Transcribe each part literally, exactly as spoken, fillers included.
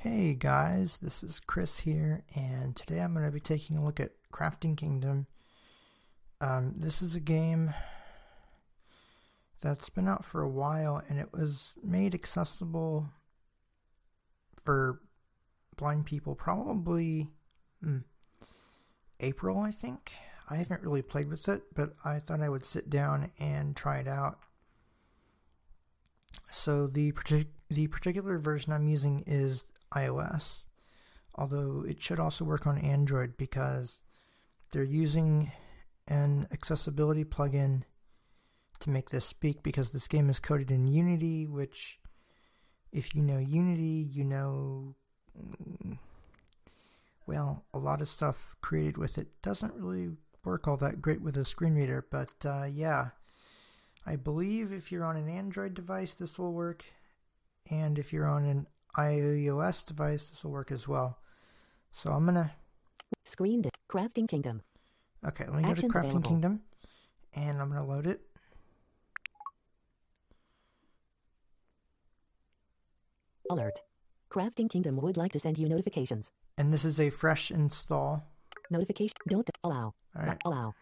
Hey guys, this is Chris here, and today I'm going to be taking a look at Crafting Kingdom. Um, this is a game that's been out for a while, and it was made accessible for blind people probably hmm, April, I think. I haven't really played with it, but I thought I would sit down and try it out. So the partic- the particular version I'm using is iOS, although it should also work on Android because they're using an accessibility plugin to make this speak, because this game is coded in Unity, which, if you know Unity, you know, well, a lot of stuff created with it doesn't really work all that great with a screen reader, but uh, yeah, I believe if you're on an Android device this will work, and if you're on an iOS device this will work as well. So I'm gonna screen Crafting Kingdom. Okay, let me Actions go to Crafting available. Kingdom, and I'm gonna load it. Alert. Crafting Kingdom would like to send you notifications. And this is a fresh install. Notification. Don't allow. All right. Allow.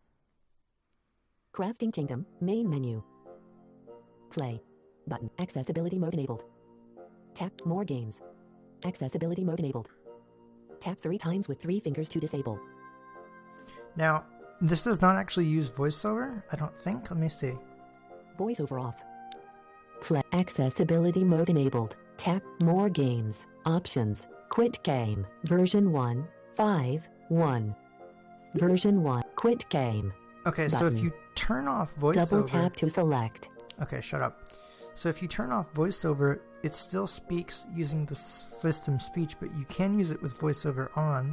Crafting Kingdom. Main menu. Play. Button. Accessibility mode enabled. Tap More games. Accessibility mode enabled. Tap three times with three fingers to disable. Now, this does not actually use voiceover, I don't think. Let me see. Voiceover off. Play. Accessibility mode enabled. Tap More games. Options. Quit game. Version one. five. one. Version one. Quit game. Okay, so Button. if you turn off voiceover... Double tap to select. Okay, shut up. So if you turn off voiceover, it still speaks using the system speech, but you can use it with voiceover on.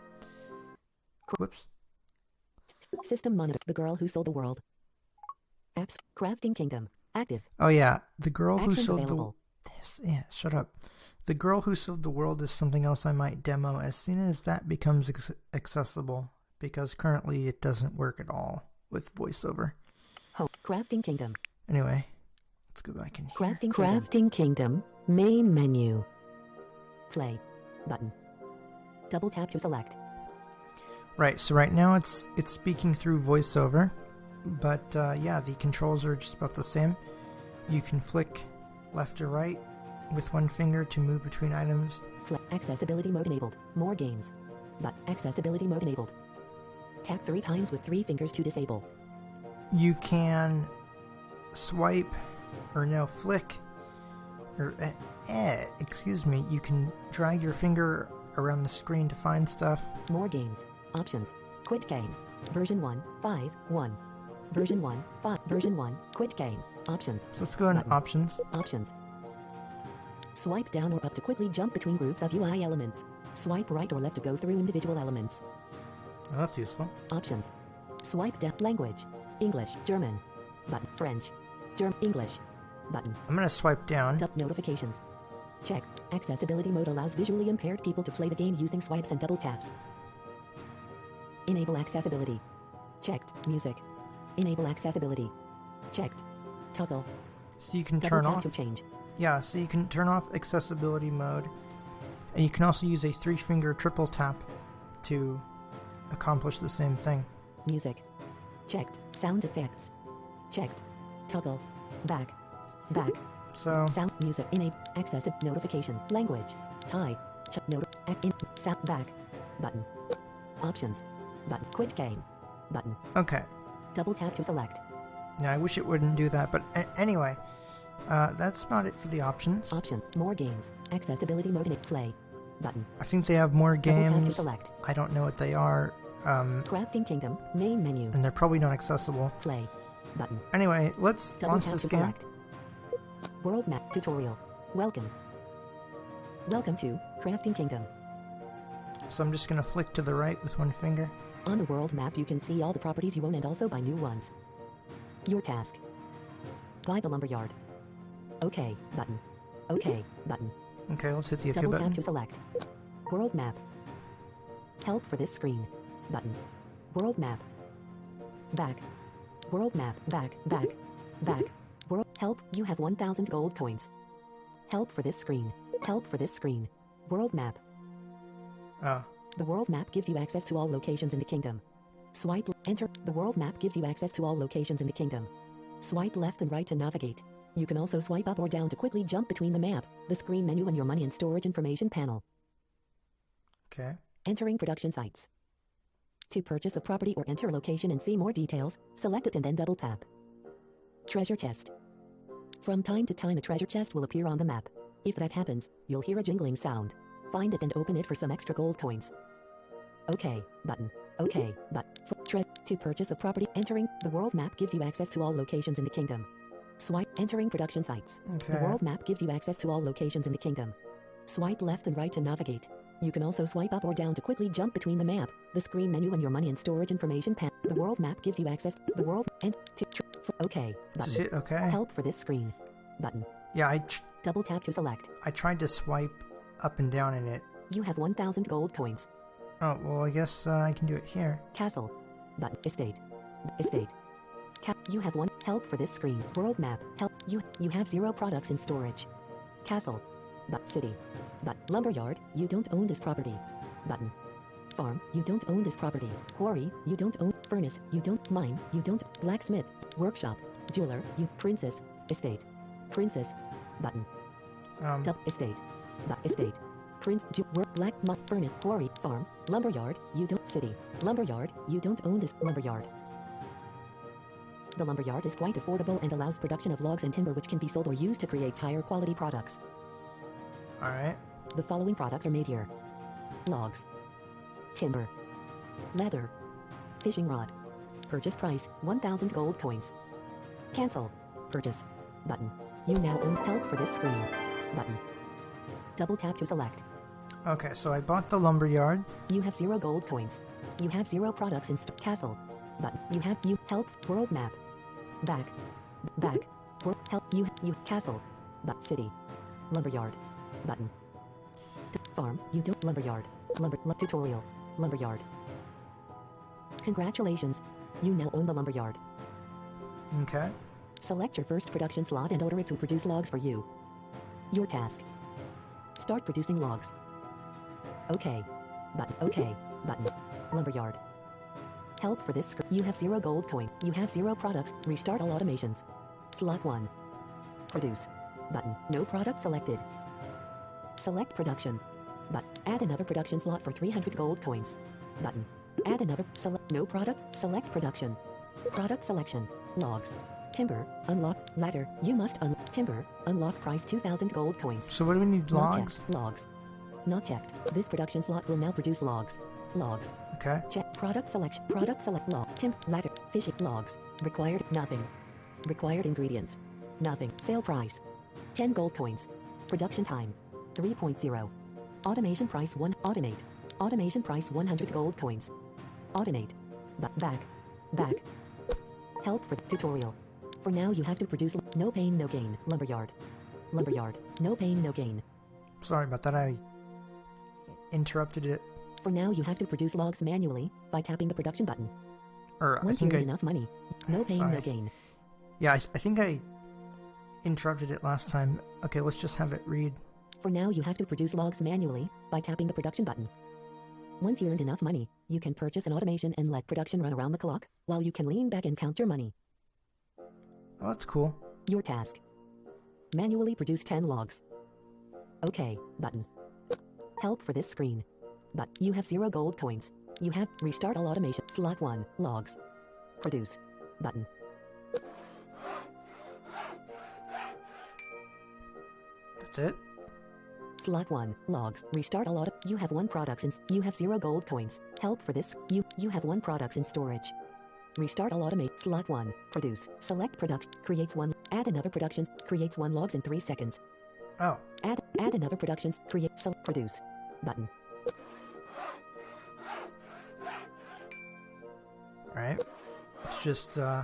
Whoops. System monitor. The girl who sold the world. Apps. Crafting Kingdom. Active. Oh yeah, the girl who Actions sold available. the... Yes, yeah, shut up. The girl who sold the world is something else I might demo as soon as that becomes ex- accessible, because currently it doesn't work at all with voiceover. Home. Crafting Kingdom. Anyway, let's go back in here. Crafting Kingdom. Crafting Kingdom. Main menu. Play. Button. Double tap to select. Right, so right now it's it's speaking through voiceover, but uh, yeah, the controls are just about the same. You can flick left or right with one finger to move between items. Fl- accessibility mode enabled. More games. But accessibility mode enabled. Tap three times with three fingers to disable. You can swipe, or no, flick, or eh, eh, excuse me, you can drag your finger around the screen to find stuff. More games. Options. Quit game. Version one. five. one. Version one. five. Version one. Quit game. Options. So let's go in Button. options. Options. Swipe down or up to quickly jump between groups of U I elements. Swipe right or left to go through individual elements. Oh, that's useful. Options. Swipe down. Language. English. German. Button. French. German. English. Button. I'm going to swipe down. Dub notifications. Check. Accessibility mode allows visually impaired people to play the game using swipes and double taps. Enable accessibility. Checked. Music. Enable accessibility. Checked. Toggle. So you can Double turn tap off. to change. Yeah, so you can turn off accessibility mode, and you can also use a three-finger triple tap to accomplish the same thing. Music. Checked. Sound effects. Checked. Toggle. Back. Back. So, Sound. Music. Enable. Access. Notifications. Language. Type. Ch- note. In. Sound. Back. Button. Options. Button. Quit game. Button. okay. Double tap to select. Now, I wish it wouldn't do that, but a- anyway, uh, that's about it for the options. Option. More games. Accessibility mode. In play. Button. I think they have more Double tap to games. select. I don't know what they are, um, Crafting Kingdom. Main menu. and they're probably not accessible. Play. Button. Anyway, let's Double launch tap this to game. select. World map tutorial. Welcome. Welcome to Crafting Kingdom. So I'm just going to flick to the right with one finger. On the world map, you can see all the properties you own and also buy new ones. Your task. Buy the lumberyard. OK button. OK button. Okay, let's hit the OK Double button. tap to select. World map. Help for this screen. Button. World map. Back. World map. Back. Back. Back. World help. You have one thousand gold coins. Help for this screen. Help for this screen. World map. Oh. The world map gives you access to all locations in the kingdom. Swipe enter. The world map gives you access to all locations in the kingdom. Swipe left and right to navigate. You can also swipe up or down to quickly jump between the map, the screen menu, and your money and storage information panel. Okay. Entering production sites. To purchase a property or enter a location and see more details, select it and then double tap. Treasure chest. From time to time a treasure chest will appear on the map. If that happens, you'll hear a jingling sound. Find it and open it for some extra gold coins. OK button. OK but tre- to purchase a property, entering the world map gives you access to all locations in the kingdom. Swipe entering production sites. Okay. The world map gives you access to all locations in the kingdom. Swipe left and right to navigate. You can also swipe up or down to quickly jump between the map, the screen menu, and your money and storage information panel. The world map gives you access. The world and to tr- OK button. Is it okay? Help for this screen button. Yeah, I tr- Double tap to select. I tried to swipe up and down in it. You have one thousand gold coins. Oh, well, I guess uh, I can do it here. Castle button. Estate. Estate. Cap. You have one. Help for this screen. World map. Help. You you have zero products in storage. Castle. But city. But lumberyard. You don't own this property. Button. Farm. You don't own this property. Quarry. You don't own. Furnace. You don't. Mine. You don't. Blacksmith. Workshop. Jeweler. You. Princess. Estate. Princess. Button. Um, Dub. Estate. But estate. Prince. Ju- work. Black. Mu- furnace. Quarry. Farm. Lumberyard. You don't. City. Lumberyard. You don't own this lumberyard. The lumberyard is quite affordable and allows production of logs and timber which can be sold or used to create higher quality products. Alright. The following products are made here. Logs. Timber. Leather. Fishing rod. Purchase price, one thousand gold coins. Cancel. Purchase. Button. You now own help for this screen. Button. Double tap to select. Okay, so I bought the lumberyard. You have zero gold coins. You have zero products in st- castle. Button. You have you help world map. Back. Back. World help you you castle. But city. Lumberyard. Button. T- farm. You don't lumberyard. Lumber l- tutorial. Lumberyard. Congratulations. You now own the lumberyard. Okay. Select your first production slot and order it to produce logs for you. Your task. Start producing logs. Okay. Button. Okay. Button. Lumberyard. Help for this. Sc- you have zero gold coin. You have zero products. Restart all automations. Slot one. Produce. Button. No product selected. Select production. But add another production slot for three hundred gold coins. Button. Add another. Select. No product. Select production. Product selection. Logs. Timber. Unlock. Ladder. You must un. Timber. Unlock price two thousand gold coins. So what do we need? Not Logs? checked. Logs. Not checked. This production slot will now produce logs. Logs. Okay. Check product selection. Product select log. Tim. Ladder. Fishing. Logs. Required. Nothing. Required ingredients. Nothing. Sale price. ten gold coins. Production time. three point zero. Automation price one. Automate. Automation price one hundred gold coins. Automate. But back. Back. Help for tutorial. For now you have to produce no pain no gain. Lumberyard. Lumberyard. No pain no gain. Sorry about that. I interrupted it. For now you have to produce logs manually by tapping the production button. Or I Once you think I... earn enough money, no pain Sorry. no gain. Yeah, I, I think I interrupted it last time. Okay, let's just have it read. For now you have to produce logs manually by tapping the production button. Once you earned enough money, you can purchase an automation and let production run around the clock, while you can lean back and count your money. Oh, that's cool. Your task. Manually produce ten logs. OK button. Help for this screen. But you have zero gold coins. You have restart all automation. Slot one. Logs. Produce. Button. That's it? Slot one. Logs. Restart all auto. You have one products in. You have zero gold coins. Help for this. You you have one products in storage. Restart all automate. Slot one. Produce. Select production. Creates one. Add another production. Creates one logs in three seconds. Oh. Add add another production. Create. Select. Produce. Button. Alright. It's just, uh...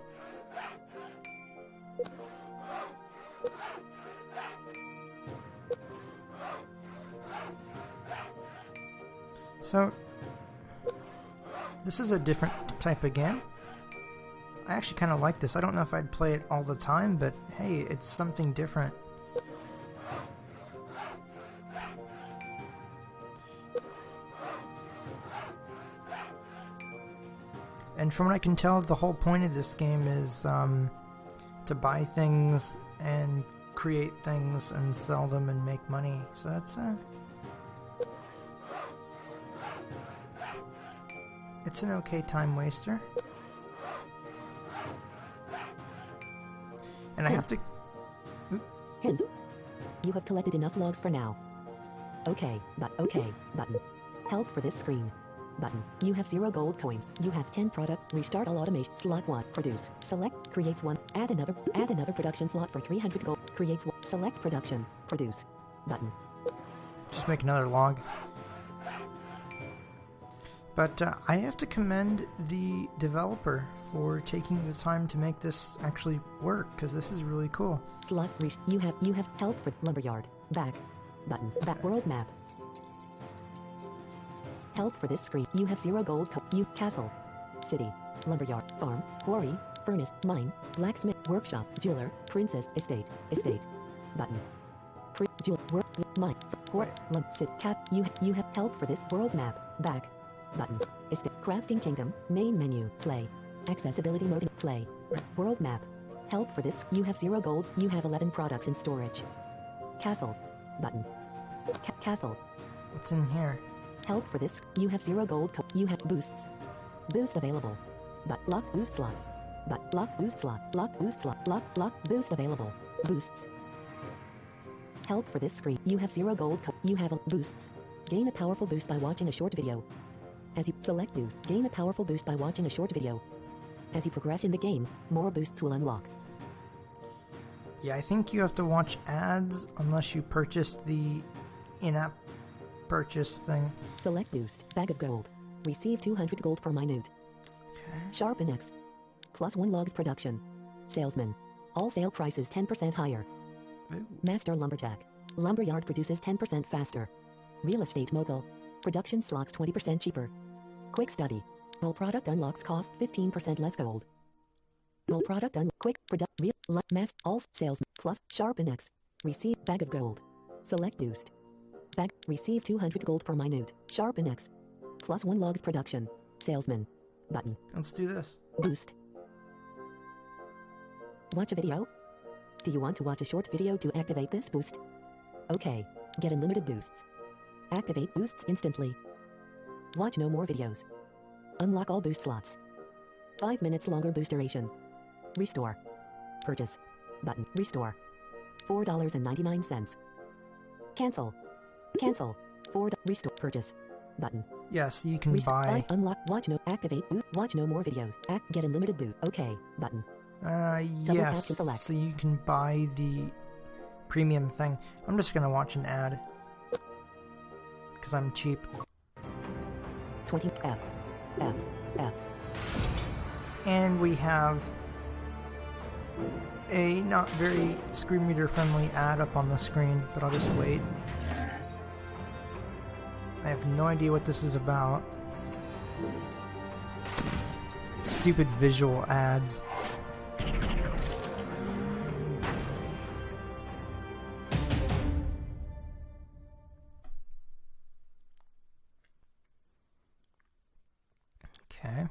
So, this is a different type of game. I actually kind of like this. I don't know if I'd play it all the time, but hey, it's something different. And from what I can tell, the whole point of this game is um, to buy things and create things and sell them and make money. So that's uh, it's an okay time waster. And I have to... Hint. You have collected enough logs for now. Okay, but okay, button. Help for this screen. Button. You have zero gold coins. You have ten product. Restart all automation. Slot one. Produce. Select. Creates one. Add another. Add another production slot for three hundred gold. Creates one. Select production. Produce. Button. Just make another log. But uh, I have to commend the developer for taking the time to make this actually work, because this is really cool. Slot. Rest. You have. You have help for lumberyard. Back. Button. Back. World map. Help for this screen. You have zero gold. Co you castle, city, lumberyard, farm, quarry, furnace, mine, blacksmith, workshop, jeweler, princess, estate, estate, button, Pri jewel, work, mine, port, lump, sit, cat. You you have help for this world map. Back, button, estate, crafting kingdom, main menu, play, accessibility mode, play, world map. Help for this. You have zero gold. You have eleven products in storage. Castle, button, Ca castle. What's in here? Help for this. You have zero gold. Co you have boosts. Boost available. But locked boost slot. But locked boost slot. Locked boost slot. Locked locked boost available. Boosts. Help for this screen. You have zero gold. Co you have a boosts. Gain a powerful boost by watching a short video. As you select boost, gain a powerful boost by watching a short video. As you progress in the game, more boosts will unlock. Yeah, I think you have to watch ads unless you purchase the in-app purchase thing. Select boost. Bag of gold. Receive two hundred gold per minute. Okay. Sharpen X. Plus one logs production. Salesman. All sale prices ten percent higher. Ooh. Master lumberjack. Lumberyard produces ten percent faster. Real estate mogul. Production slots twenty percent cheaper. Quick study. All product unlocks cost fifteen percent less gold. All product un quick product real mass all sales plus sharpen X. Receive bag of gold. Select boost. Bag receive two hundred gold per minute. Sharpen X. Plus one logs production. Salesman. Button. Let's do this. Boost. Watch a video? Do you want to watch a short video to activate this boost? Okay. Get unlimited boosts. Activate boosts instantly. Watch no more videos. Unlock all boost slots. five minutes longer boost duration. Restore. Purchase. Button. Restore. four dollars and ninety-nine cents. Cancel. Cancel. four. Restore. Purchase. Button. Yes, you can Restore. buy... Unlock. Watch no. Activate. Boost. Watch no more videos. Act. Get unlimited boost. Okay. Button. Uh, Double tap yes, to select. so you can buy the premium thing. I'm just gonna watch an ad. Because I'm cheap. twenty. F. F. F. And we have a not very screen reader friendly ad up on the screen, but I'll just wait. I have no idea what this is about. Stupid visual ads. Okay.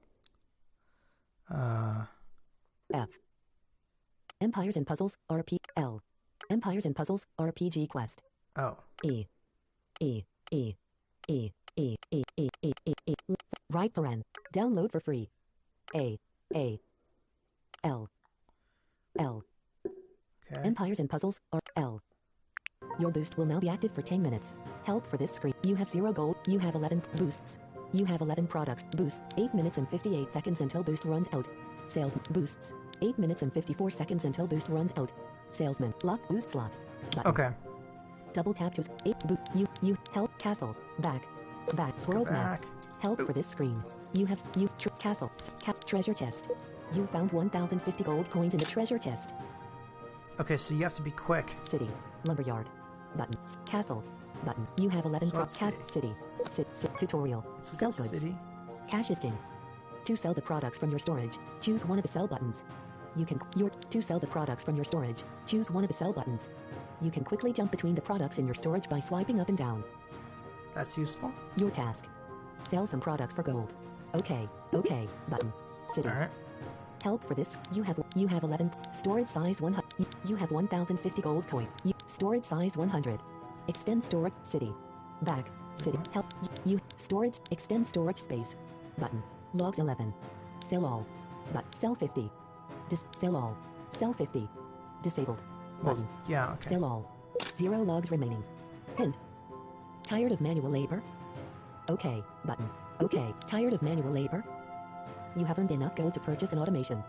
Uh. F. Empires and Puzzles, R P L. Empires and Puzzles, R P G Quest. Oh. E. E. E. E. E. E. E. E. E. E. Right paren. Download for free. A. A. L. L. Okay. Empires and Puzzles, R. L. Your boost will now be active for ten minutes. Help for this screen. You have zero gold. You have eleven boosts. You have eleven products. Boost. eight minutes and fifty-eight seconds until boost runs out. Sales boosts. eight minutes and fifty-four seconds until boost runs out. Salesman. Locked boost slot. Button. Okay. Double tap to eight boot. You you help castle back back Let's go world map. back. Help for this screen. You have you tr castle cap treasure chest. You found one thousand fifty gold coins in the treasure chest. Okay, so you have to be quick. City lumberyard button castle button. You have eleven So pro let's cas see. city sit, sit tutorial Let's look sell at goods. City. Cash is king. To sell the products from your storage, choose one of the sell buttons. You can your to sell the products from your storage. Choose one of the sell buttons. You can quickly jump between the products in your storage by swiping up and down. That's useful. Your task. Sell some products for gold. Okay. Okay. Button. City. Alright. Help for this. You have you have eleven. Storage size one hundred. You, you have one thousand fifty gold coin. You, storage size one hundred. Extend storage. City. Back. City. Help. You, you. Storage. Extend storage space. Button. Logs eleven. Sell all. But sell fifty. Dis. Sell all. Sell fifty. Disabled. Well, Button. yeah, okay. Sell all. Zero logs remaining. Hint. Tired of manual labor? Okay. Button. Okay. Tired of manual labor? You have earned enough gold to purchase an automation.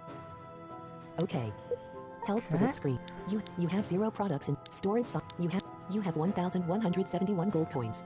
Okay. Help for this Okay. screen. You you have zero products in storage. So you have you have one thousand one hundred seventy-one gold coins.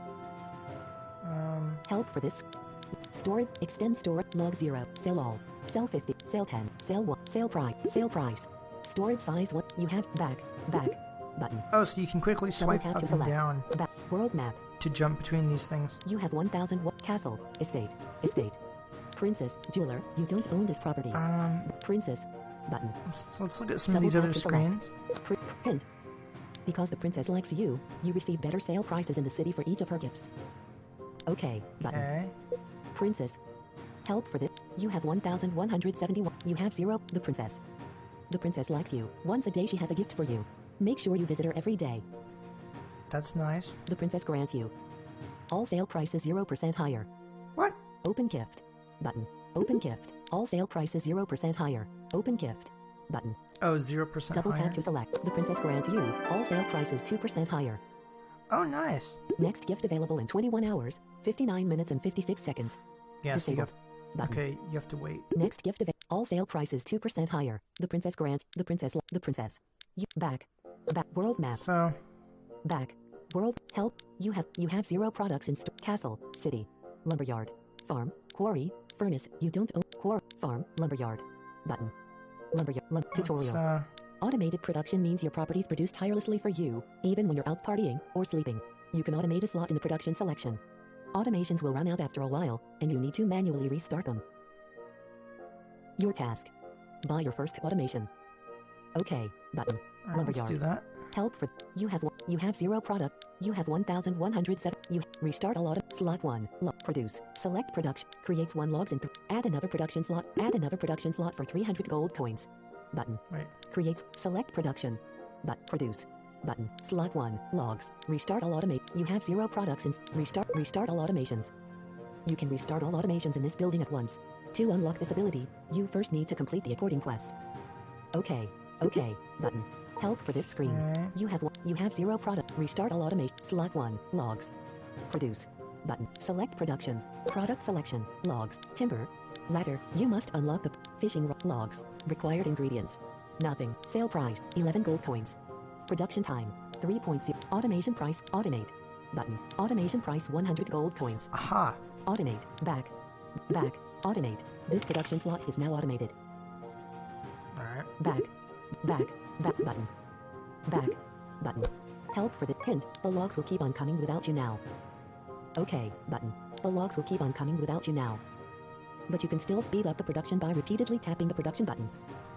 Um, Help for this. Storage. Extend storage. Log zero. Sell all. Sell fifty. Sell ten. Sell one. Sale price. Sale price. Storage size one. You have back. Back. Button. oh, so you can quickly Double swipe tap up to and select. down Back. World map. to jump between these things. You have one thousand one. Castle. Estate. Estate. Princess. Jeweler. You don't own this property. Um, Princess. Button. so let's look at some of Double these tap other to select. screens. Pr- pr- hint. Because the princess likes you, you receive better sale prices in the city for each of her gifts. Okay. Button. Okay. Princess. Help for this. You have one thousand one hundred seventy-one. You have zero. The princess. The princess likes you. Once a day she has a gift for you. Make sure you visit her every day. That's nice. The princess grants you. All sale prices zero percent higher. What? Open gift. Button. Open gift. All sale prices zero percent higher. Open gift. Button. Oh, zero percent Double higher. tap to select. The princess grants you. All sale prices two percent higher. Oh, nice. Next gift available in twenty-one hours, fifty-nine minutes and fifty-six seconds. Yeah, so you Disabled. have, Button. okay, you have to wait. Next gift available. All sale prices two percent higher. The princess grants. The princess. The princess. You, back. Back. World map. So, Back. World. Help. You have. You have zero products in store. Castle. City. Lumberyard. Farm. Quarry. Furnace. You don't own. Quarry. Farm. Lumberyard. Button. Lumberyard. Lum- let's, tutorial. uh, Automated production means your properties produce tirelessly for you, even when you're out partying or sleeping. You can automate a slot in the production selection. Automations will run out after a while, and you need to manually restart them. Your task. Buy your first automation. Okay. Button. all right, let's Lumberyard. do that. Help for you have one, you have zero product. You have one thousand one hundred seven. You restart a lot of slot one. Lo- produce. Select production. Creates one logs in. Th- add another production slot. Add another production slot for three hundred gold coins. Button. Wait. Creates. Select production. But produce. Button. Slot one. Logs. Restart all automate. You have zero products in. s- Restart. Restart all automations. You can restart all automations in this building at once. To unlock this ability, you first need to complete the according quest. Okay. Okay. Button. Help for this screen. Okay. You have one, you have zero product. Restart all automation. Slot one. Logs. Produce. Button. Select production. Product selection. Logs. Timber. Ladder. You must unlock the fishing ro- logs. Required ingredients. Nothing. Sale price. eleven gold coins. Production time. three point zero. Automation price. Automate. Button. Automation price one hundred gold coins. Aha. Automate. Back. Back. Automate. This production slot is now automated. All right. Back. Back. Back button. Back. Button. Help for the hint. The logs will keep on coming without you now. Okay. Button. The logs will keep on coming without you now. But you can still speed up the production by repeatedly tapping the production button.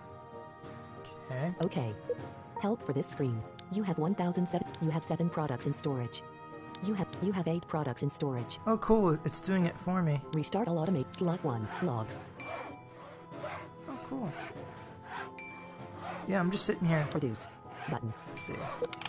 Okay. Okay. Help for this screen. You have one thousand seven. You have seven products in storage. You have you have eight products in storage. Oh, cool. It's doing it for me. Restart all automate. Slot one. Logs. Oh, cool. Yeah, I'm just sitting here. Produce. Button. Let's see.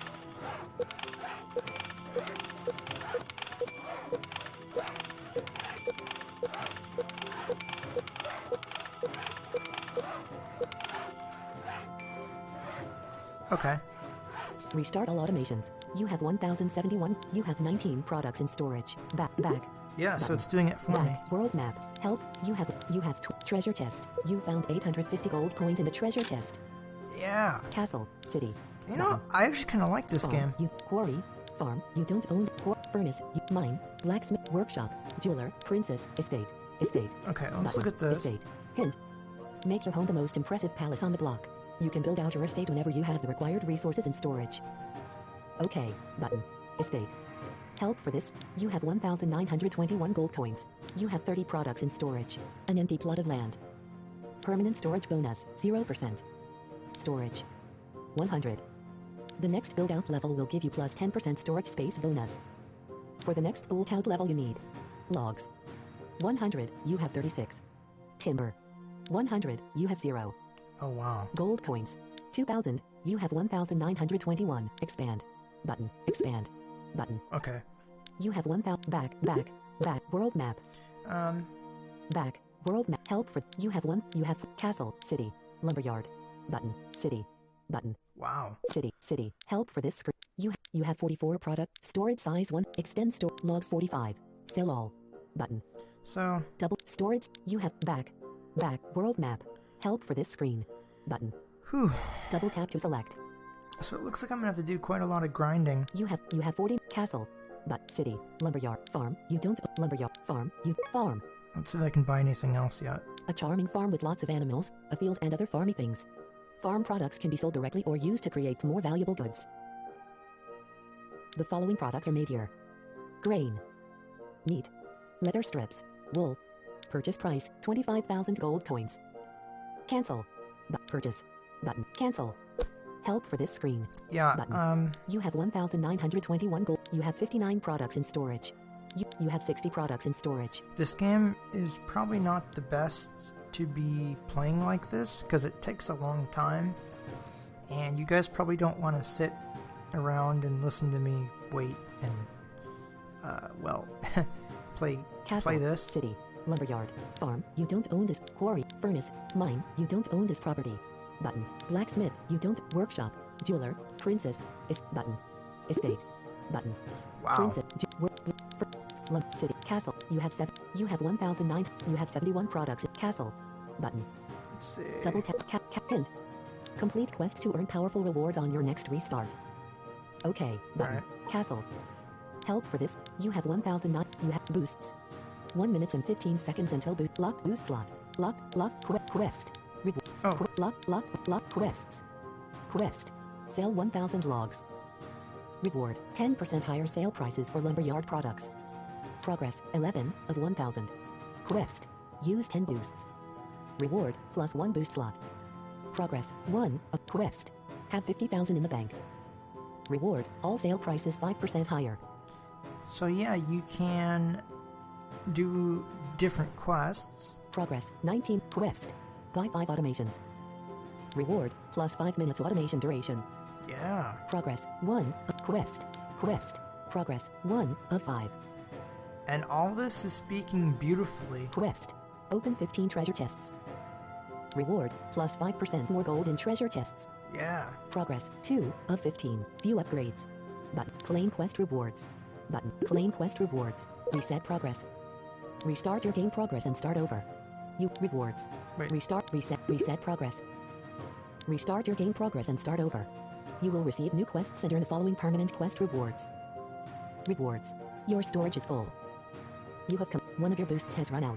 Okay. Restart all automations. You have one thousand seventy-one. You have nineteen products in storage. Back. Back. Yeah, so it's doing it for me. Back. World map. Help. You have you have tw- treasure chest. You found eight hundred fifty gold coins in the treasure chest. Yeah. Castle. City. You know, I actually kind of like this Farm. game. You quarry. Farm. You don't own. Quar- furnace. You, mine. Blacksmith. Workshop. Jeweler. Princess. Estate. Estate. Okay, let's Button. look at this. Estate. Hint. Make your home the most impressive palace on the block. You can build out your estate whenever you have the required resources in storage. Okay. Button. Estate. Help for this. You have one thousand nine hundred twenty-one gold coins. You have thirty products in storage. An empty plot of land. Permanent storage bonus. zero percent. Storage. one hundred. The next build out level will give you plus ten percent storage space bonus. For the next build out level you need. Logs. one hundred, you have thirty-six. Timber. one hundred, you have zero. Oh, wow. Gold coins. two thousand, you have one thousand nine hundred twenty-one. Expand. Button. Expand. Button. Okay. You have one thousand. Back. Back. Back. World map. Um, Back. World map. Help for. You have one. You have castle. City. Lumberyard. Button. City. Button. wow. City. City. Help for this screen. You you have forty-four product. Storage size one. Extend store. Logs forty-five. Sell all. Button. So, Double. Storage. You have back. Back. World map. Help for this screen. Button. whew. Double tap to select. So it looks like I'm gonna have to do quite a lot of grinding. You have you have forty. Castle. But city. Lumberyard. Farm. You don't. Lumberyard. Farm. You farm. Let's see if I can buy anything else yet. A charming farm with lots of animals, a field, and other farmy things. Farm products can be sold directly or used to create more valuable goods. The following products are made here: grain, meat, leather strips, wool. Purchase price twenty-five thousand gold coins. Cancel. But purchase. Button. Cancel. Help for this screen. Yeah, Button. um, You have one thousand nine hundred twenty-one gold. You have fifty-nine products in storage. You, you have sixty products in storage. this game is probably not the best to be playing like this because it takes a long time. And you guys probably don't want to sit around and listen to me wait and, uh, well, play, Castle, play this. city, lumberyard, farm, you don't own this. Quarry, furnace, mine, you don't own this property. Button. Blacksmith, you don't. Workshop, jeweler, princess, is button. Estate, button. Wow. Princess, ju- work, fr- lum- city, castle, you have seven. You have one thousand nine. You have seventy-one products. Castle, button. Let's see. Double tap. Cap. Cap. Hint. Complete quest to earn powerful rewards on your next restart. Okay. Button. Alright. Castle. Help for this. You have one thousand nine. You have boosts. One minute and fifteen seconds until boost. Locked boost slot. Locked. Locked. Que- quest. Rewards. Oh. Que- locked. Locked. Locked quests. Quest. Sell one thousand logs. Reward. ten percent higher sale prices for lumberyard products. Progress. eleven of one thousand. Quest. Use ten boosts. Reward. Plus one boost slot. Progress. one of quest. Have fifty thousand in the bank. Reward. All sale prices five percent higher. So yeah, you can do different quests. Progress. nineteen. Quest. Buy five automations. Reward. Plus five minutes automation duration. Yeah. Progress. one of quest. Quest. Progress. one of five. And all this is speaking beautifully. Quest. Open fifteen treasure chests. Reward. Plus five percent more gold in treasure chests. Yeah. Progress. two of fifteen. View upgrades. Button. Claim quest rewards. Button. Claim quest rewards. Reset progress. Restart your game progress and start over. You rewards. Wait. Restart. Reset. Reset progress. Restart your game progress and start over. You will receive new quests and earn the following permanent quest rewards. Rewards. Your storage is full. You have com- one of your boosts has run out.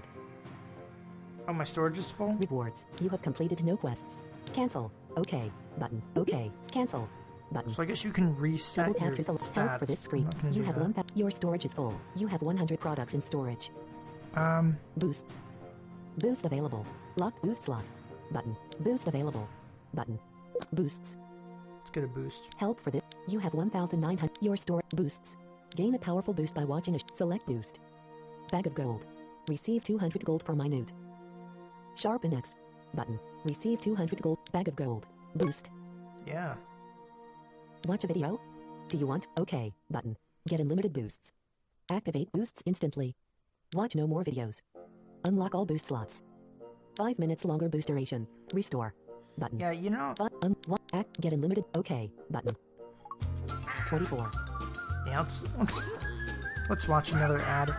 Oh, my storage is full? Rewards. You have completed no quests. Cancel. Okay. Button. Okay. Cancel. Button. So I guess you can reset Double tap your to select stats. help for this I'm screen. not gonna You do have that. one that your storage is full. You have one hundred products in storage. Um, Boosts. Boost available. Locked boost slot. Button. Boost available. Button. Boosts. let's get a boost. Help for this. You have one thousand nine hundred. Your store boosts. Gain a powerful boost by watching a sh- select boost. Bag of gold. Receive two hundred gold per minute. Sharpen X. Button. Receive two hundred gold. Bag of gold. Boost. Yeah. Watch a video? Do you want? Okay. Button. Get unlimited boosts. Activate boosts instantly. Watch no more videos. Unlock all boost slots. Five minutes longer boost duration. Restore. Button. Yeah, you know, Fi- un- wa- act. Get unlimited. Okay. Button. twenty-four. yeah, let's, let's, let's watch another ad.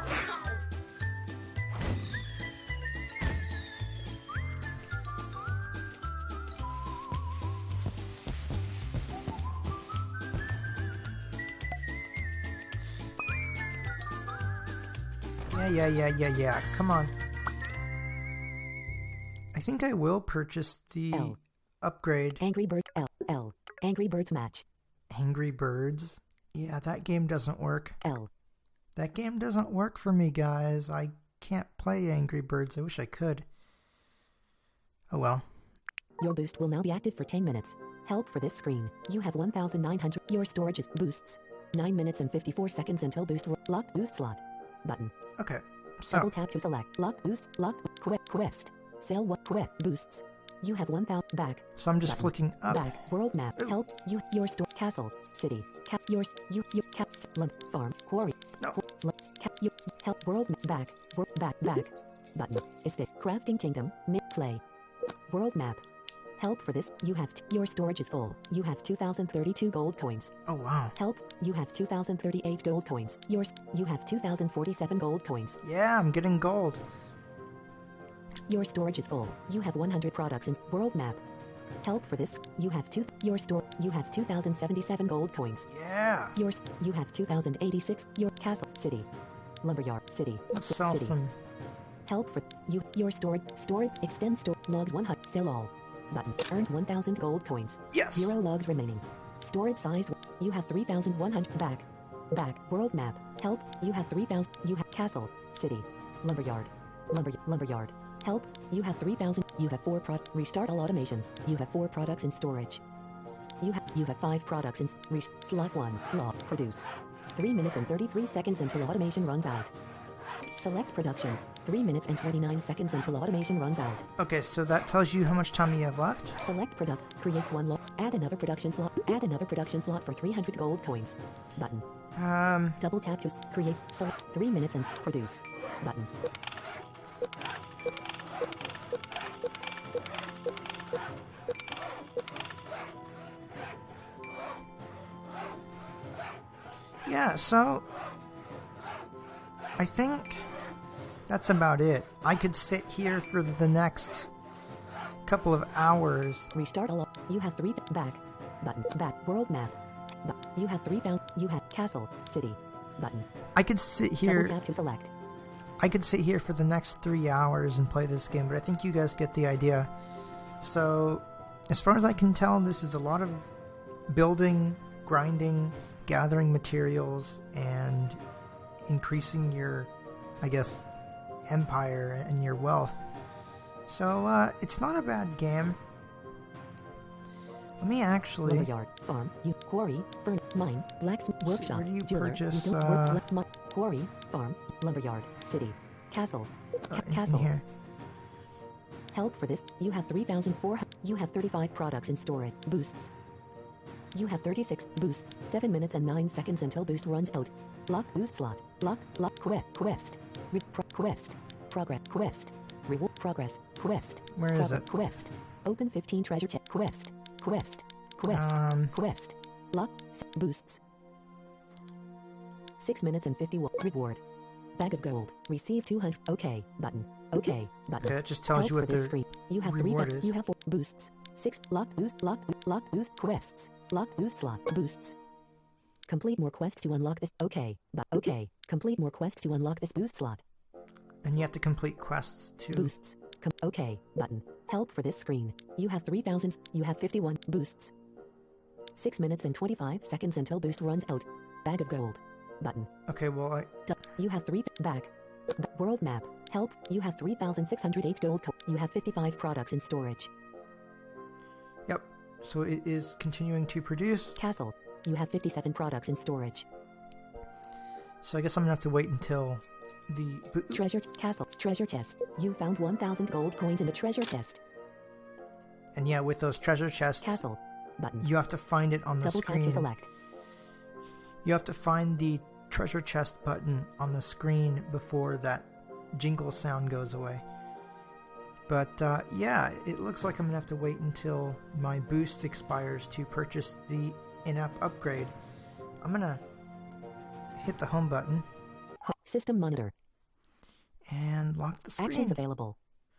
Yeah, yeah, yeah, yeah, yeah. Come on. I think I will purchase the L. upgrade Angry Bird. L. L. Angry Birds match. Angry Birds. Yeah, that game doesn't work. L. That game doesn't work for me, guys. I can't play Angry Birds. I wish I could. Oh well. Your boost will now be active for ten minutes. Help for this screen. You have one thousand nine hundred. Your storage is boosts. nine minutes and fifty-four seconds until boost. Locked boost slot. Button. Okay. So, Double tap to select. Locked boost. Locked que- quest. Sale what quest boosts. You have one thousand back. so I'm just Button. flicking up. Back. World map. Ooh. Help. You. Your store. Castle. City. Cap. Yours. You. Your. Cap. Lump. Farm. Quarry. No. Lump, cap. You. Help. World map. Back. World. Back. Back. Button. Estate. Crafting kingdom. Mid. Play. World map. Help for this. You have. T- your storage is full. You have two thousand thirty-two gold coins. Oh, wow. Help. You have two thousand thirty-eight gold coins. Yours. You have two thousand forty-seven gold coins. Yeah, I'm getting gold. Your storage is full. You have one hundred products in world map. Help for this. You have two. Your store. You have two thousand seventy-seven gold coins. Yeah. Yours. You have two thousand eighty-six. Your castle city. Lumberyard city. Let's C- sell city. some. Help for you. Your storage. Storage. Extend store. Logged one hundred. Sell all. Button. Earned one thousand gold coins. Yes. Zero logs remaining. Storage size. You have three thousand one hundred. Back. Back. World map. Help. You have three thousand. You have castle. City. Lumberyard. Lumber. Lumberyard. Help. You have three thousand. You have four prod. Restart all automations. You have four products in storage. You have you have five products in s- re- slot one. Log. Produce. Three minutes and thirty-three seconds until automation runs out. Select production. Three minutes and twenty-nine seconds until automation runs out. Okay, so that tells you how much time you have left. Select product. Creates one log. Add another production slot. Add another production slot for three hundred gold coins. Button. Um, Double tap to create. Select. Three minutes and s- produce. Button. yeah, so I think that's about it. I could sit here for the next couple of hours. Restart all. You have three. Th- back. Button. Back. World map. Bu- you have three thousand. You have castle. City. Button. I could sit Double here. tap to select. I could sit here for the next three hours and play this game, but I think you guys get the idea. So, as far as I can tell, this is a lot of building, grinding, gathering materials, and increasing your, I guess, empire and your wealth. So, uh, it's not a bad game. Let me actually... Lumberyard, farm, you, quarry, furn, mine, blacksmith, workshop, where do you jeweler, purchase, you don't uh, work, bla- mi- quarry, farm, lumberyard, city, castle, uh, ca- in castle. here. Help for this. You have three thousand four hundred. You have thirty-five products in storage. Boosts. You have thirty-six boosts. seven minutes and nine seconds until boost runs out. Locked boost slot. Locked. Locked. Quest. Quest. Re- pro- quest. Progress. Quest. Reward. Progress. Quest. Where is Travel. it? Quest. Open fifteen treasure check. Quest. Quest. Quest. Um, Quest. Lock. S- boosts. six minutes and fifty-one. Reward. Bag of gold. Receive two hundred. Okay. Button. Okay. Button. okay, it just tells Help you what for this the... screen. You have three. reward Th- is. you have four boosts. Six locked boost. Locked. Locked boost quests. Locked boost slot boosts. Complete more quests to unlock this. Okay. But okay. Complete more quests to unlock this boost slot. And you have to complete quests too. Boosts. Com- okay. Button. Help for this screen. You have three thousand. You have fifty-one boosts. Six minutes and twenty-five seconds until boost runs out. Bag of gold. Button. Okay, well, I... Du- you have three. Th- back. B- world map. Help. You have three thousand six hundred eight gold. Co- you have fifty-five products in storage. Yep. So it is continuing to produce. Castle. You have fifty-seven products in storage. So I guess I'm gonna have to wait until the... bo- Treasure castle. Treasure chest. You found one thousand gold coins in the treasure chest. And yeah, with those treasure chests, Castle. Button. you have to find it on the Double tap screen. to select. You have to find the treasure chest button on the screen before that jingle sound goes away. But uh, yeah, it looks like I'm gonna have to wait until my boost expires to purchase the in-app upgrade. I'm gonna hit the home button Ho- System monitor. and lock the screen. Actions available.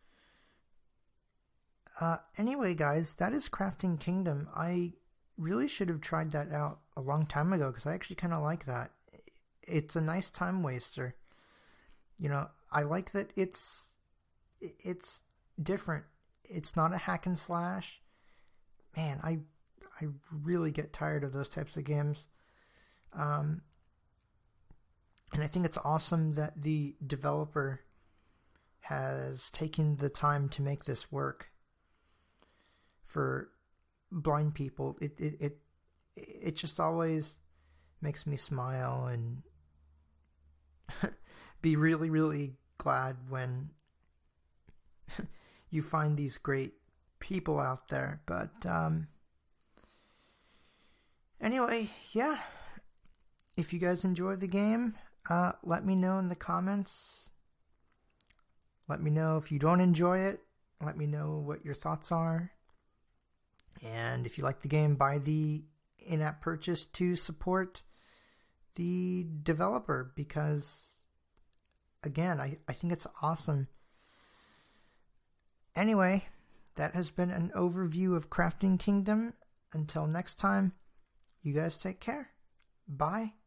Uh, anyway, guys, that is Crafting Kingdom. I really should have tried that out a long time ago because I actually kind of like that. It's a nice time waster. You know, I like that it's it's different. It's not a hack and slash. Man, I I really get tired of those types of games. Um, and I think it's awesome that the developer has taken the time to make this work for blind people. It it it it just always makes me smile and be really really glad when you find these great people out there. But um, anyway, yeah. If you guys enjoy the game, uh, let me know in the comments. Let me know if you don't enjoy it. Let me know what your thoughts are. And if you like the game, buy the in-app purchase to support the developer, because, again, I, I think it's awesome. Anyway, that has been an overview of Crafting Kingdom. Until next time, you guys take care. Bye.